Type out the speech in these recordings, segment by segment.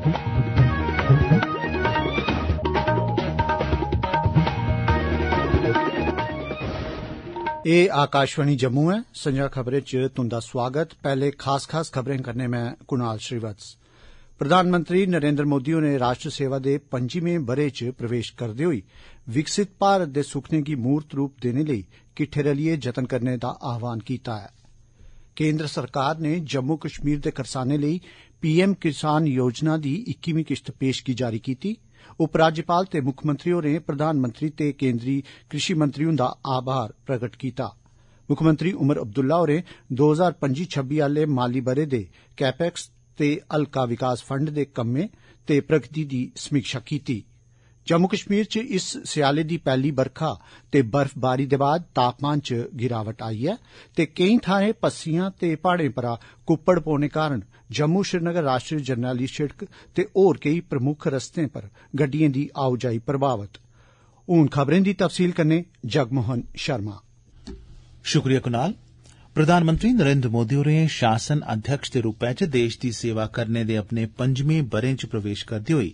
ये आकाशवाणी जम्मू है। संजा खबरें च तुंदा स्वागत। पहले खास खबरें करने में कुणाल श्रीवत्स। प्रधानमंत्री नरेंद्र मोदी होरें राष्ट्र सेवा दे 25वें ब'रे च प्रवेश करदे होई विकसित भारत दे सुखने गी मूर्त रूप देने लेई किट्ठे रलियै जतन करने दा आह्वान कीता है। केंद्र सरकार ने जम्मू कश्मीर दे करसानें लेई पीएम किसान योजना दी 21वीं किश्त पेशगी जारी कीती। उपराज्यपाल ते मुक्खमंत्री होरें प्रधानमंत्री ते केंद्री कृषि मंत्री हुंदा आभार प्रगट कीता। मुक्खमंत्री उमर अब्दुल्ला होरें 2025-26 आह्ले माली ब'रे दे कैपेक्स ते हल्का विकास फंड दे कम्में ते प्रगति दी समीक्षा कीती। जम्मू कश्मीर च इस स्याले दी पैहली बरखा ते बर्फबारी दे बाद तापमान च गिरावट आई ऐ ते केईं थाहें पस्सियां ते प्हाड़ें परा कुप्पड़ पौने कारण जम्मू श्रीनगर राष्ट्रीय जरनैली शिड़क ते होर केई प्रमुख रस्तें पर गड्डिएं दी आओजाई प्रभावित। हून खबरें दी तफसील कन्नै जगमोहन शर्मा। शुक्रिया कुणाल। प्रधानमंत्री नरेंद्र मोदी होरें शासन अध्यक्ष दे रूपै च देश दी सेवा करने दे अपने 5वें ब'रे च प्रवेश करदे होई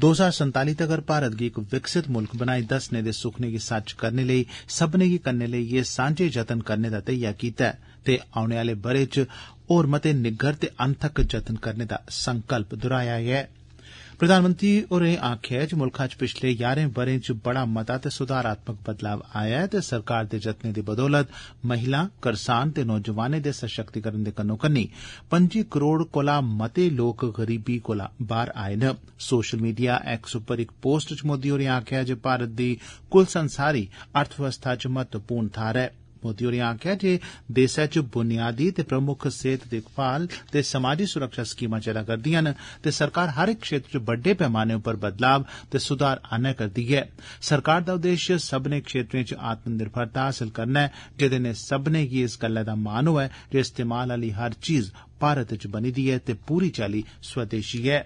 2047 तगर भारत गी इक विकसित मुल्क बनाई दस्सने दे सुखने गी सच करने लेई सब्बनें गी कन्नै लेइयै सांझे जतन करने दा धैइया कीता ऐ ते औने आले ब'रे च होर मते निग्गर ते अनथक जतन करने दा संकल्प दोहराया ऐ। प्रधानमंत्री होरें आखेआ जे मुल्खा च पिछले 11 ब'रें च बड़ा मता ते सुधारात्मक बदलाव आया ऐ ते सरकार दे जतनें दी बदौलत महिला, करसान ते नौजवानें दे सशक्तिकरण दे कन्नो-कन्नी 25 करोड़ कोला मते लोक गरीबी कोला बाहर आए न। सोशल मीडिया एक्स उप्पर इक पोस्ट च मोदी होरें आखेआ जे भारत दी कुल संसारी अर्थव्यवस्था च महत्वपूर्ण थाहर ऐ। मोदी होरें आखेआ जे देसै च बुनियादी ते प्रमुख सेहत दिक्खभाल ते समाजी सुरक्षा स्कीमां चलै करदियां न ते सरकार हर इक क्षेत्र च बड्डे पैमाने उप्पर बदलाव ते सुधार आन्नै करदी ऐ। सरकार दा उद्देश्य सब्बनें क्षेत्रें च आत्मनिर्भरता हासल करना ऐ जेदे नै सब्बनें गी इस गल्लै दा मान होऐ जे इस्तेमाल आली हर चीज भारत च बनी दी ऐ ते पूरी चाली स्वदेशी ऐ।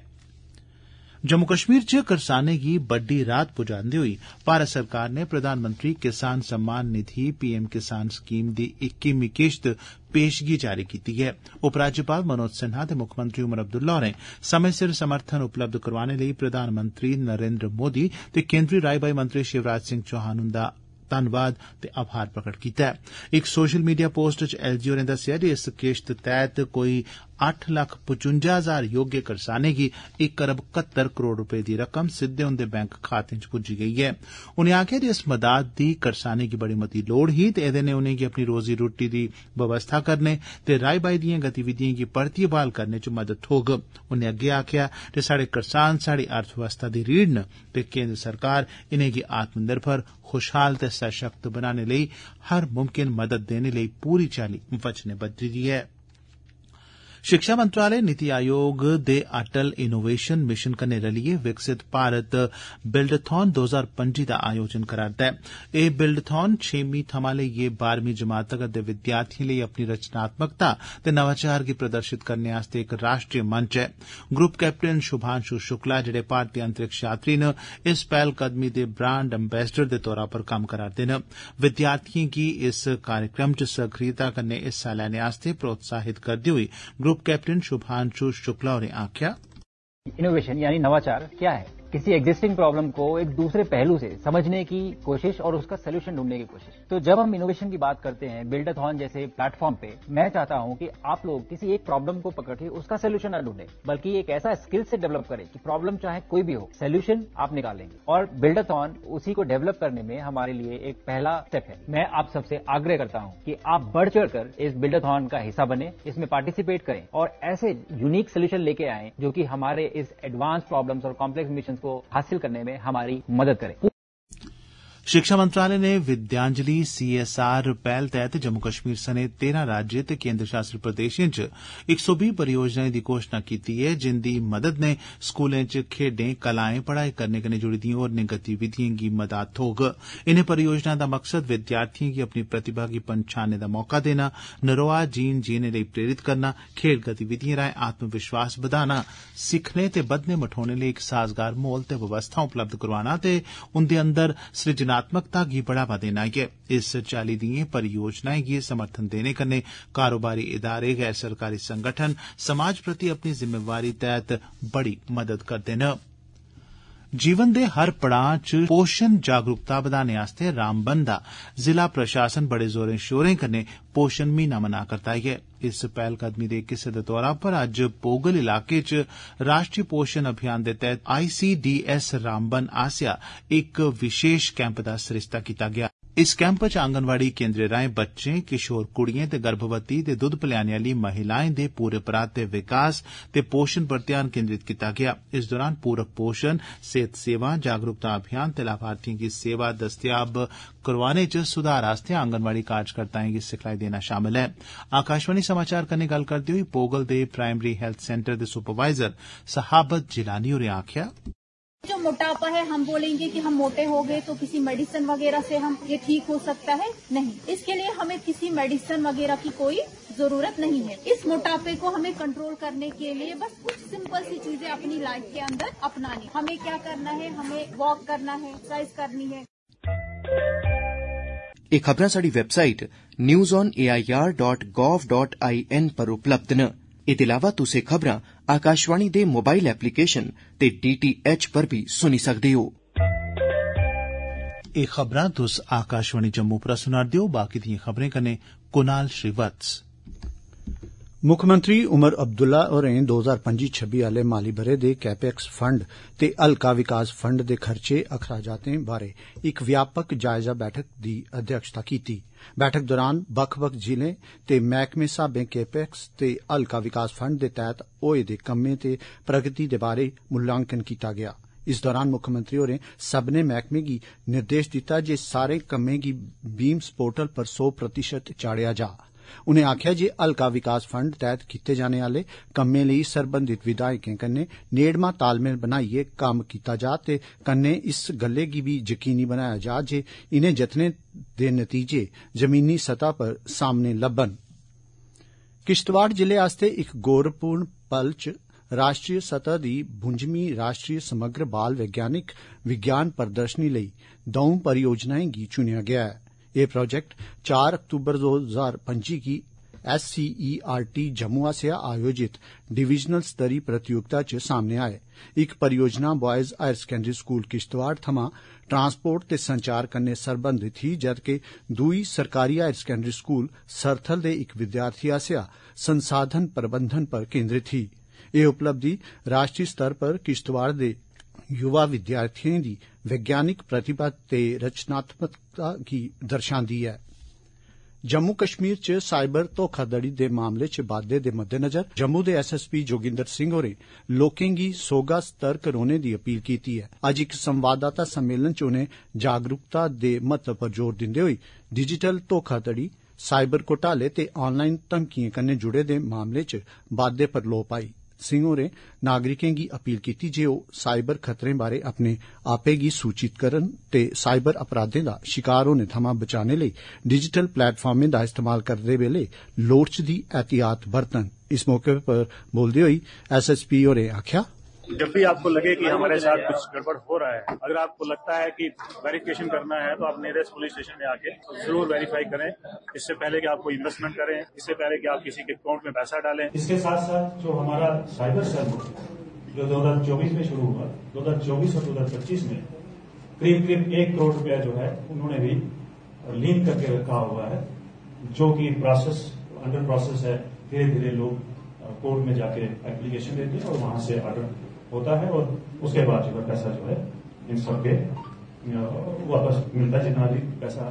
जम्मू कश्मीर च करसानें गी बड्डी राहत पुजांदे होई भारत सरकार ने प्रधानमंत्री किसान सम्मान निधि पीएम किसान स्कीम दी 21वीं किश्त पेशगी जारी कीती ऐ। उपराज्यपाल मनोज सिन्हा ते मुक्खमंत्री उमर अब्दुल्ला होरें समय सिर समर्थन उपलब्ध करवाने लेई प्रधानमंत्री नरेंद्र मोदी ते केंद्री राई बाई मंत्री शिवराज सिंह चौहान हुंदा धन्नवाद ते आभार प्रकट कीता ऐ। इक सोशल मीडिया पोस्ट च एलजी होरें दस्सेआ जे इस किश्त तैह्त कोई 8,55,000 योग्य करसानें गी 1 अरब 71 करोड़ रपे दी रकम सिद्दे उंदे बैंक खातें च पुज्जी गेई ऐ। उनें आखेआ जे इस मदाद दी करसानें गी बड़ी मती लोड़ ही ते एह्दे नै उनेंगी अपनी रोजी रोटी दी बवस्था करने ते राई बाई दिएं गतिविधिएं गी परतियै बहाल करने च मदद थ्होग। उनें अग्गे आखेआ जे साढ़े करसान साढ़ी अर्थव्यवस्था दी रीढ़ न ते केंद्र सरकार इनेंगी आत्मनिर्भर, खुशहाल ते सशक्त बनाने लेई हर मुमकिन मदद देने लेई पूरी चाली वचनबद्ध ऐ। शिक्षा मंत्रालय नीति आयोग दे अटल इनोवेशन मिशन कन्नै रलियै विकसित भारत बिल्डथॉन 2025 दा आयोजन करा'रदा ऐ। एह् बिल्डथॉन 6वीं थमां लेइयै 12वीं जमात तगर दे विद्यार्थिएं लेई अपनी रचनात्मकता ते नवाचार गी प्रदर्शित करने आस्तै इक राष्ट्रीय मंच ऐ। ग्रुप कैप्टन शुभांशु शुक्ला जेह्ड़े भारतीय अंतरिक्ष यात्री न इस पैह्लकदमी दे ब्रांड एम्बेसडर दे तौरा पर कम्म करा'रदे न। विद्यार्थिएं गी इस कार्यक्रम च सक्रियता कन्नै हिस्सा लैने आस्तै प्रोत्साहित करदे होई ग्रुप कैप्टन शुभांशु शुक्ला होरें आख्या, इनोवेशन यानी नवाचार क्या है? किसी एग्जिस्टिंग प्रॉब्लम को एक दूसरे पहलू से समझने की कोशिश और उसका सोल्यूशन ढूंढने की कोशिश। तो जब हम इनोवेशन की बात करते हैं बिल्डथॉन जैसे प्लेटफॉर्म पे, मैं चाहता हूं कि आप लोग किसी एक प्रॉब्लम को पकड़ के उसका सोल्यूशन न ढूंढें, बल्कि एक ऐसा स्किल से डेवलप करें कि प्रॉब्लम चाहे कोई भी हो, सोल्यूशन आप निकालेंगे। और बिल्डथॉन उसी को डेवलप करने में हमारे लिए एक पहला स्टेप है। मैं आप सबसे आग्रह करता हूं कि आप बढ़ चढ़कर इस बिल्डथॉन का हिस्सा बने, इसमें पार्टिसिपेट करें और ऐसे यूनिक सोल्यूशन लेके आएं जो कि हमारे इस एडवांस प्रॉब्लम्स और कॉम्प्लेक्स मिशन को हासिल करने में हमारी मदद करें। शिक्षा मंत्रालय ने विद्यांजलि CSR पहल तैह्त जम्मू कश्मीर सने 13 राज्य ते केंद्र शासित प्रदेशें च 120 परियोजनाएं दी घोषणा कीती ऐ जिंदी मदद ने स्कूलें च खेड्डें, कलाएं, पढ़ाई करने कन्नै जुड़ी दिएं होरनें गतिविधिएं गी मदद थ्होग। इनें परियोजनाएं दा मकसद विद्यार्थिएं गी अपनी प्रतिभा गी पन्छानने दा मौका देना, नरोआ जीन जीने लेई प्रेरित करना, खेड्ड गतिविधिएं राएं आत्मविश्वास बधाना, सिक्खने ते बधने मठोने लेई इक साजगार माहौल ते व्यवस्था उपलब्ध करवाना ते उंदे अंदर सृजना सृजनात्मकता गी बढ़ावा देना ऐ। इस चाल्ली दिएं परियोजनाएं गी समर्थन देने कन्नै कारोबारी इदारे, गैर सरकारी संगठन समाज प्रति अपनी जिम्मेवारी तैह्त बड़ी मदद करदे न। जीवन दे हर पड़ां च पोषण जागरूकता बधाने आस्ते रामबन दा जिला प्रशासन बड़े जोरें शोरें कन्नै पोषण म्हीना मना करदा ऐ। इस पैह्लकदमी दे इक हिस्से दे तौरा पर अज्ज पोगल इलाके च राष्ट्रीय पोषण अभियान दे तैह्त ICDS रामबन आसेआ इक विशेष कैंप दा सरिस्ता कीता गेआ। इस कैंप च आंगनवाड़ी केंद्रें राएं बच्चें, किशोर कुड़ियें ते गर्भवती ते दुद्ध पलैने आली महिलाएं दे पूरे परात दे विकास ते पोषण पर ध्यान केंद्रित कीता गेआ। इस दौरान पूरक पोषण, सेहत सेवा, जागरूकता अभियान ते लाभार्थियें गी सेवा दस्तयाब करोआने च सुधार आस्ते आंगनवाड़ी कार्यकर्ताएं गी सिखलाई देना शामल ऐ। आकाशवाणी समाचार कन्नै गल्ल करदे होई पोगल दे प्राइमरी हेल्थ सेंटर दे सुपरवाइजर सहाबत जिलानी होरें आखेआ, जो मोटापा है, हम बोलेंगे कि हम मोटे हो गए तो किसी मेडिसिन वगैरह से हम ये ठीक हो सकता है, नहीं। इसके लिए हमें किसी मेडिसिन वगैरह की कोई जरूरत नहीं है। इस मोटापे को हमें कंट्रोल करने के लिए बस कुछ सिंपल सी चीजें अपनी लाइफ के अंदर अपनानी। हमें क्या करना है, हमें वॉक करना है, एक्सरसाइज करनी है। ये खबरां साडी वेबसाइट newsonair.gov.in पर उपलब्ध न। एह्दे इलावा तुसें खबरां आकाशवाणी दे मोबाइल एप्लीकेशन ते DTH पर भी सुनी सकदे हो। एह् खबरां तुस आकाशवाणी जम्मू पर सुना'रदे ओ। बाकी दिएं खबरें कन्नै कुनाल श्रीवत्स। मुक्खमंत्री उमर अब्दुल्ला होरें 2025-26 आले माली बरे दे कैपेक्स फंड ते हल्का विकास फंड दे खर्चे अखराजातें बारे इक व्यापक जायजा बैठक दी अध्यक्षता कीती। बैठक दौरान बक्ख-बक्ख जिलें ते मैह्कमे स्हाबें कैपेक्स ते हल्का विकास फंड दे तैह्त होए दे कम्में ते प्रगति दे बारे मुल्यांकन कीता गेआ। इस दौरान मुक्खमंत्री होरें सब्बने मैह्कमें गी निर्देश दित्ता जे सारे कम्में गी बीम्स पोर्टल पर 100% चाढ़ेआ जा। उनें आखेआ जे हल्का विकास फंड तैह्त कीते जाने आले कम्में लेई सरबंधित विधायकें कन्नै नेड़मा तालमेल बनाइयै कम्म कीता जा ते कन्नै इस गल्लै गी भी यकीनी बनाया जा जे इनें जतनें दे नतीजे जमीनी सतह पर सामने लब्बन। किश्तवाड़ जिले आस्ते इक गौरवपूर्ण पल च राष्ट्रीय सतह दी 52वीं राष्ट्रीय समग्र बाल वैज्ञानिक विज्ञान प्रदर्शनी लेई 2 परियोजनाएं गी चुनेआ गेआ ऐ। एह् प्रोजेक्ट 4 अक्तूबर 2025 गी SCERT जम्मू आसेआ आयोजित डिवीजनल स्तरी प्रतियोगिता च सामने आए। इक परियोजना boys higher secondary school Kishtwar थमां ट्रांसपोर्ट ते संचार कन्नै सरबंधित ही, जदकि दूई सरकारी हायर सेकेंडरी स्कूल सरथल दे इक विद्यार्थी आसेआ संसाधन प्रबंधन पर केंद्रित ही। एह् उपलब्धि राष्ट्रीय स्तर पर किश्तवाड़ दे युवा विद्यार्थियें दी वैज्ञानिक प्रतिभा ते रचनात्मकता गी दर्शांदी ऐ। जम्मू कश्मीर च साइबर धोखाधड़ी दे मामले च बाद्दे दे मद्देनजर जम्मू दे SSP जोगिंदर सिंह होरें लोकें गी सोह्गा सतर्क रौह्ने दी अपील कीती ऐ। अज्ज इक संवाददाता सम्मेलन च उनें जागरूकता दे महत्व पर जोर दिंदे होई डिजिटल धोखाधड़ी, साइबर घोटाले ते ऑनलाइन धमकिएं कन्नै जुड़े दे मामले च बाद्दे पर लोऽ पाई। सिंह होरें नागरिकें गी अपील कीती जे ओह् साइबर खतरें बारे अपने आपे गी सूचित करन ते साइबर अपराधें दा शिकार होने थमां बचाने लेई डिजिटल प्लेटफार्में दा इस्तेमाल करदे बेल्ले लोड़चदी एहतियात बरतन। इस मौके पर बोलदे होई SSP होरें आखेआ, जब भी आपको लगे कि हमारे साथ कुछ गड़बड़ हो रहा है, अगर आपको लगता है कि वेरिफिकेशन करना है तो आप नियरेस्ट पुलिस स्टेशन में आके जरूर वेरीफाई करें। इससे पहले कि आप कोई इन्वेस्टमेंट करें, इससे पहले कि आप किसी के अकाउंट में पैसा डालें। इसके साथ साथ जो हमारा साइबर सेल जो 2024 में शुरू हुआ, 2024 और 2025 में करीब 1 करोड़ रुपया जो है उन्होंने भी लिंक करके रखा हुआ है, जो कि प्रोसेस अंडर प्रोसेस है। धीरे धीरे लोग कोर्ट में जाके एप्लीकेशन देते हैं और वहां से ऑर्डर होता है और उसके बाद जो है पैसा जो है इन सबके वापस मिलता है, जितना भी पैसा।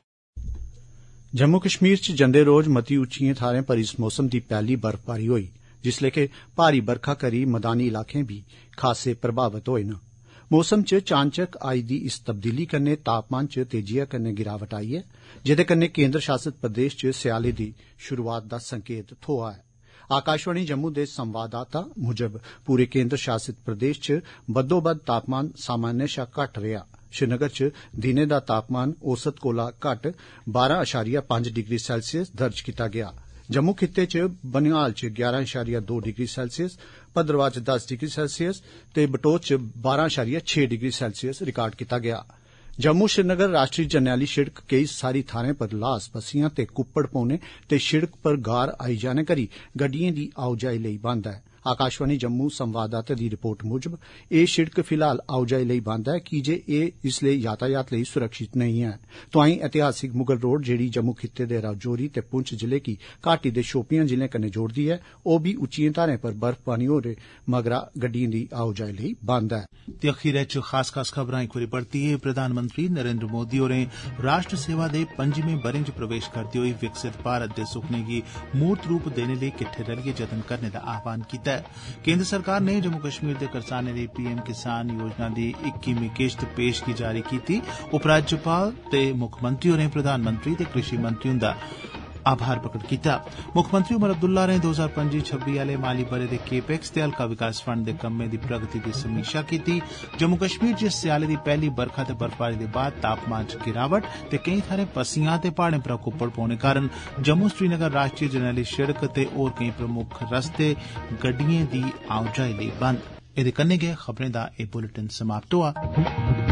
जम्मू कश्मीर च जंदे रोज मती उच्चिएं थाहरें पर इस मौसम दी पैह्ली बर्फबारी होई, जिसलै कि भारी बरखा करी मैदानी इलाकें भी खासे प्रभावित होए न। मौसम च चानचक आई दी इस तब्दीली कन्नै तापमान च तेजिया कन्नै गिरावट आई ऐ, जेदे कन्नै केंद्र शासित प्रदेश च स्याले दी शुरुआत दा संकेत थ्होआ ऐ। आकाशवाणी जम्मू दे संवाददाता मुजब पूरे केंद्र शासित प्रदेश च बद्दोबद्द तापमान सामान्य शा घट्ट रेहा। श्रीनगर च दिने दा तापमान औसत कोला घट्ट 12.5 डिग्री सेल्सियस दर्ज कीता गेआ। जम्मू खित्ते च बनिहाल च 11.2 डिग्री सेल्सियस, भद्रवाह च 10 डिग्री सेल्सियस ते बटोत च 12.6 डिग्री सेल्सियस रिकार्ड कीता गेआ। जम्मू श्रीनगर राष्ट्रीय जरनैली शिड़क केई सारी थाहरें पर लास पस्सियां ते कुप्पड़ पौने ते शिड़क पर गार आई जाने करी गड्डियें दी आओजाई लेई बंद ऐ। आकाशवाणी जम्मू संवाददाता दी रिपोर्ट मुजब एह शिड़क फिलहाल आओजाई लेई बंद ऐ की जे एह इसलै यातायात लेई सुरक्षित नहीं ऐ। तोआईं ऐतिहासिक मुगल रोड जेड़ी जम्मू खित्ते दे राजौरी ते पुंछ जिले गी घाटी दे शोपियां जिलें कन्नै जोड़दी ऐ ओह बी उच्चिएं धारें पर बर्फबारी होने मगरा गड्डियें दी आओजाई लेई बंद ऐ। ते अखीरै च खास खबरां इक बारी परतियै प्रधानमंत्री नरेंद्र मोदी होरें राष्ट्र सेवा दे 5वें ब'रे च प्रवेश करदे होई विकसित भारत दे सुखने गी मूर्त रूप देने लेई किट्ठे रलियै जतन करने दा आह्वान कीता। केंद्र सरकार ने जम्मू कश्मीर दे करसानें लेई पीएम किसान योजना दी 21वीं किश्त पेश की जारी कीती। उपराज्यपाल ते मुक्खमंत्री होरें प्रधानमंत्री ते कृषि मंत्री हुंदा आभार प्रकट कीता। मुक्खमंत्री उमर अब्दुल्ला होरें 2025-26 आले माली ब'रे दे केपेक्स ते हल्का विकास फंड दे कम्में दी प्रगति दी समीक्षा कीती। जम्मू कश्मीर च स्याले दी पैहली बरखा ते बर्फबारी दे बाद तापमान च गिरावट ते केई थाहरें पस्सियां ते पहाड़ें परा कुप्पड़ पौने कारण जम्मू श्रीनगर राष्ट्रीय जरनैली शिड़क ते होर केई प्रमुख रस्ते गड्डियें दी आओजाई लेई बंद। एदे कन्नै गै खबरें दा एह बुलेटिन समाप्त होआ।